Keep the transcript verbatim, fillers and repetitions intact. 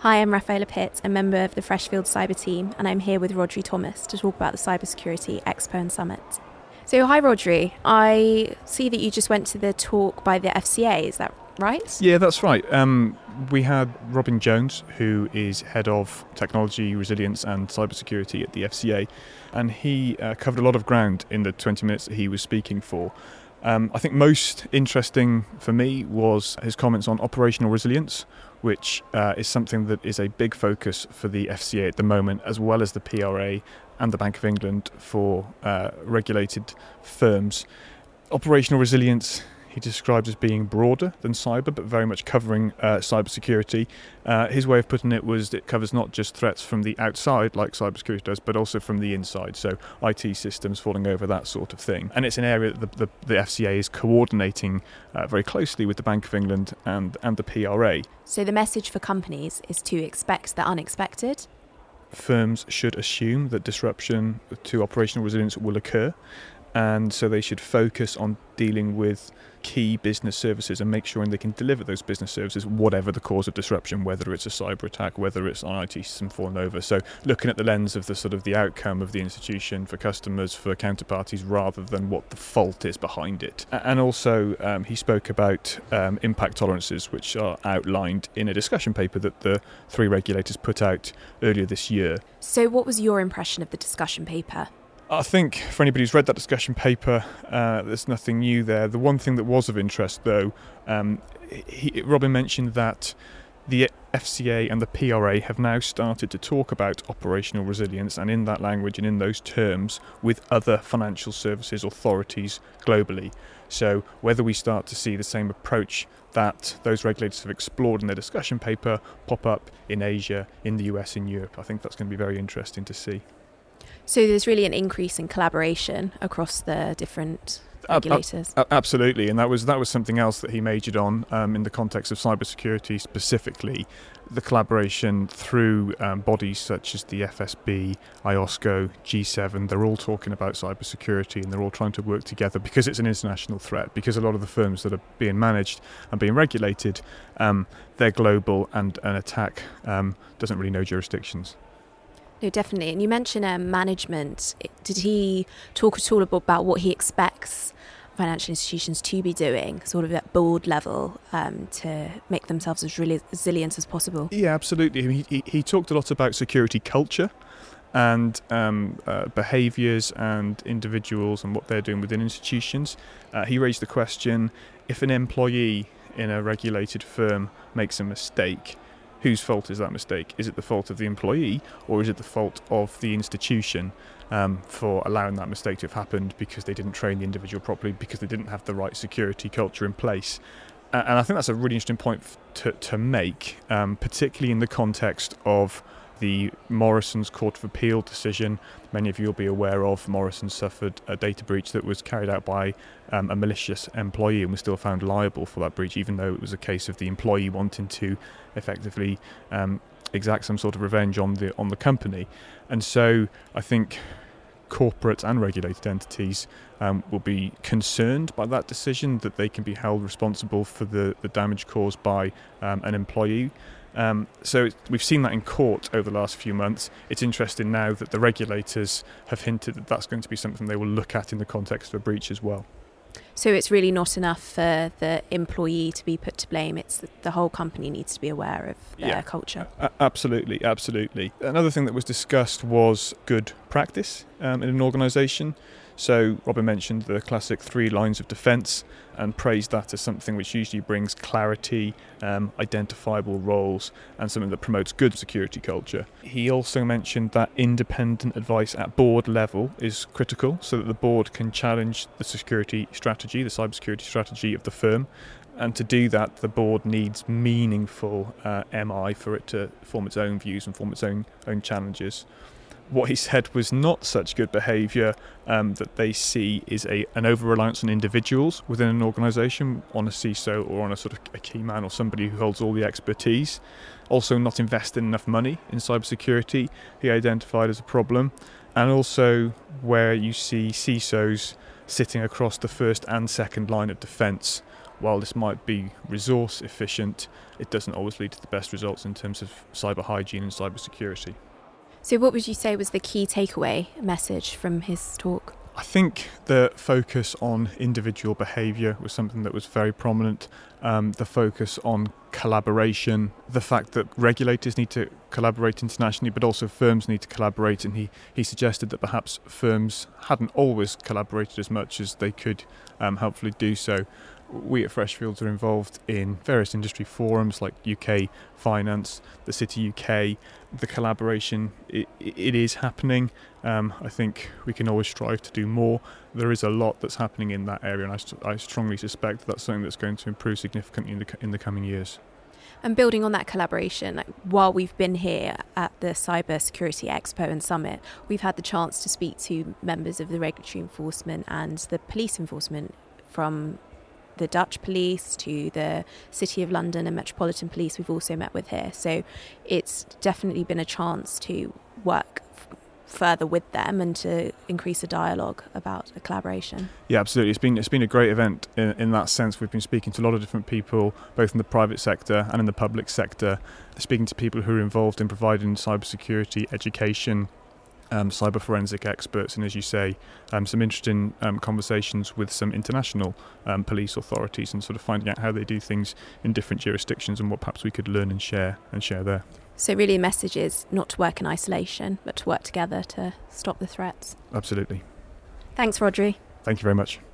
Hi, I'm Rafaela Pitt, a member of the Freshfields Cyber team, and I'm here with Rodri Thomas to talk about the Cybersecurity Expo and Summit. So, hi Rodri, I see that you just went to the talk by the F C A, is that right? Yeah, that's right. Um, we had Robin Jones, who is Head of Technology, Resilience and Cybersecurity at the F C A, and he uh, covered a lot of ground in the twenty minutes that he was speaking for. Um, I think most interesting for me was his comments on operational resilience, which uh, is something that is a big focus for the F C A at the moment, as well as the P R A and the Bank of England for uh, regulated firms. Operational resilience he described as being broader than cyber, but very much covering uh, cybersecurity. Uh, his way of putting it was it covers not just threats from the outside, like cybersecurity does, but also from the inside, so I T systems falling over, that sort of thing. And it's an area that the, the, the F C A is coordinating uh, very closely with the Bank of England and, and the P R A. So the message for companies is to expect the unexpected? Firms should assume that disruption to operational resilience will occur, and so they should focus on dealing with key business services and make sure they can deliver those business services, whatever the cause of disruption, whether it's a cyber attack, whether it's an I T system falling over. So looking at the lens of the sort of the outcome of the institution for customers, for counterparties, rather than what the fault is behind it. And also um, he spoke about um, impact tolerances, which are outlined in a discussion paper that the three regulators put out earlier this year. So what was your impression of the discussion paper? I think for anybody who's read that discussion paper, uh, there's nothing new there. The one thing that was of interest, though, um, he, Robin mentioned that the F C A and the P R A have now started to talk about operational resilience, and in that language and in those terms, with other financial services authorities globally. So whether we start to see the same approach that those regulators have explored in their discussion paper pop up in Asia, in the U S, in Europe, I think that's going to be very interesting to see. So there's really an increase in collaboration across the different regulators. Uh, uh, absolutely, and that was that was something else that he majored on um, in the context of cybersecurity specifically. The collaboration through um, bodies such as the F S B, I O S C O, G seven, they're all talking about cybersecurity and they're all trying to work together because it's an international threat, because a lot of the firms that are being managed and being regulated, um, they're global, and an attack um, doesn't really know jurisdictions. No, definitely. And you mentioned um, management. Did he talk at all about what he expects financial institutions to be doing, sort of at board level, um, to make themselves as really resilient as possible? Yeah, absolutely. He, he, he talked a lot about security culture and um, uh, behaviours and individuals and what they're doing within institutions. Uh, he raised the question, if an employee in a regulated firm makes a mistake, whose fault is that mistake? Is it the fault of the employee, or is it the fault of the institution um, for allowing that mistake to have happened because they didn't train the individual properly, because they didn't have the right security culture in place? Uh, and I think that's a really interesting point to, to make, um, particularly in the context of the Morrison's Court of Appeal decision. Many of you will be aware of. Morrison suffered a data breach that was carried out by um, a malicious employee and was still found liable for that breach, even though it was a case of the employee wanting to effectively um, exact some sort of revenge on the on the company. And so I think corporate and regulated entities um, will be concerned by that decision, that they can be held responsible for the, the damage caused by um, an employee. Um, so we've seen that in court over the last few months. It's interesting now that the regulators have hinted that that's going to be something they will look at in the context of a breach as well. So it's really not enough for the employee to be put to blame. It's the, the whole company needs to be aware of their yeah, culture. A- absolutely, absolutely. Another thing that was discussed was good practice um, in an organisation. So Robin mentioned the classic three lines of defence and praised that as something which usually brings clarity, um, identifiable roles, and something that promotes good security culture. He also mentioned that independent advice at board level is critical, so that the board can challenge the security strategy, the cybersecurity strategy of the firm. And to do that, the board needs meaningful uh, M I for it to form its own views and form its own own challenges. What he said was not such good behaviour um, that they see is a an over-reliance on individuals within an organisation, on a C I S O or on a sort of a key man or somebody who holds all the expertise. Also not investing enough money in cybersecurity, he identified as a problem. And also where you see C I S Os sitting across the first and second line of defence while this might be resource efficient, it doesn't always lead to the best results in terms of cyber hygiene and cyber security. So what would you say was the key takeaway message from his talk? I think the focus on individual behaviour was something that was very prominent. Um, the focus on collaboration, the fact that regulators need to collaborate internationally, but also firms need to collaborate. And he, he suggested that perhaps firms hadn't always collaborated as much as they could um, helpfully do so. We at Freshfields are involved in various industry forums like U K Finance, the City U K. The collaboration, it, it is happening. Um, I think we can always strive to do more. There is a lot that's happening in that area, and I, I strongly suspect that that's something that's going to improve significantly in the, in the coming years. And building on that collaboration, like, while we've been here at the Cyber Security Expo and Summit, we've had the chance to speak to members of the regulatory enforcement and the police enforcement, from the Dutch police to the City of London and Metropolitan Police we've also met with here. So it's definitely been a chance to work f- further with them and to increase a dialogue about a collaboration. Yeah, absolutely. It's been it's been a great event in, in that sense. We've been speaking to a lot of different people, both in the private sector and in the public sector, speaking to people who are involved in providing cybersecurity education, Um, cyber forensic experts, and as you say, um, some interesting um, conversations with some international um, police authorities, and sort of finding out how they do things in different jurisdictions and what perhaps we could learn and share and share there. So really, the message is not to work in isolation, but to work together to stop the threats. Absolutely. Thanks, Rodri. Thank you very much.